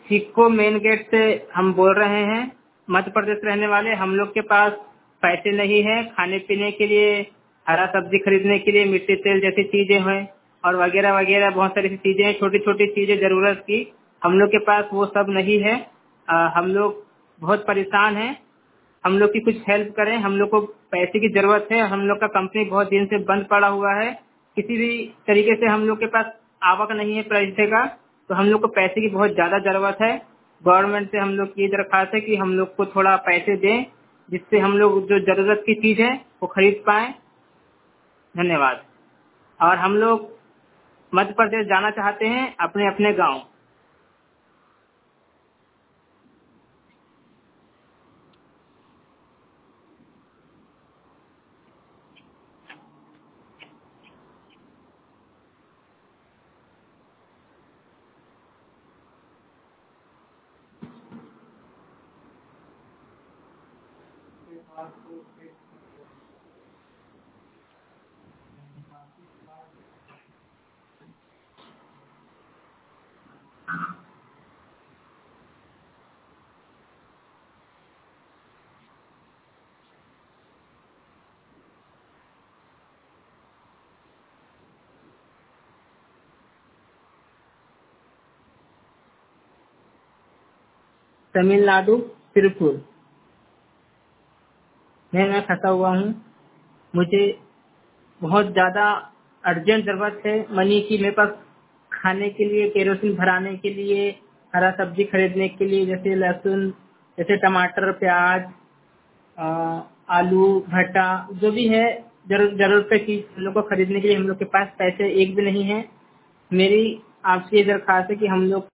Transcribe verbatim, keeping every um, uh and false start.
सिक्को main gate से हम बोल रहे हैं। मध्य प्रदेश रहने वाले हम लोग के पास पैसे नहीं है खाने पीने के लिए, हरा सब्जी खरीदने के लिए, मिट्टी तेल जैसी चीजें हैं और वगैरह वगैरह बहुत सारी सी चीजें हैं, छोटी छोटी चीजें जरूरत की। हम लोग के पास वो सब नहीं है। अ, हम लोग बहुत परेशान हैं। हम लोग की कुछ हेल्प करें, हम लोग को पैसे की जरूरत है। हम लोग का कंपनी बहुत दिन से बंद पड़ा हुआ है, किसी भी तरीके से हम लोग के पास आवक नहीं है पैसे का, तो हम लोग को पैसे की बहुत ज्यादा जरूरत है। गवर्नमेंट से हम लोग की दरख्वास्त है कि हम लोग को थोड़ा पैसे दें, जिससे हम लोग जो जरूरत की चीज है वो खरीद पाए। धन्यवाद। और हम लोग मध्य प्रदेश जाना चाहते हैं अपने अपने गांव। तमिलनाडु, तिरुपुर में मैं फंसा हुआ हूँ। मुझे बहुत ज्यादा अर्जेंट जरूरत है मनी की। मेरे पास खाने के लिए, केरोसिन भराने के लिए, हरा सब्जी खरीदने के लिए, जैसे लहसुन, जैसे टमाटर, प्याज, अ, आलू, भट्टा, जो भी है जरूर जरूरत की हम लोग को खरीदने के लिए हम लोग के पास पैसे एक भी नहीं है। मेरी आपसे ये दरख्वास्त है कि हम लोग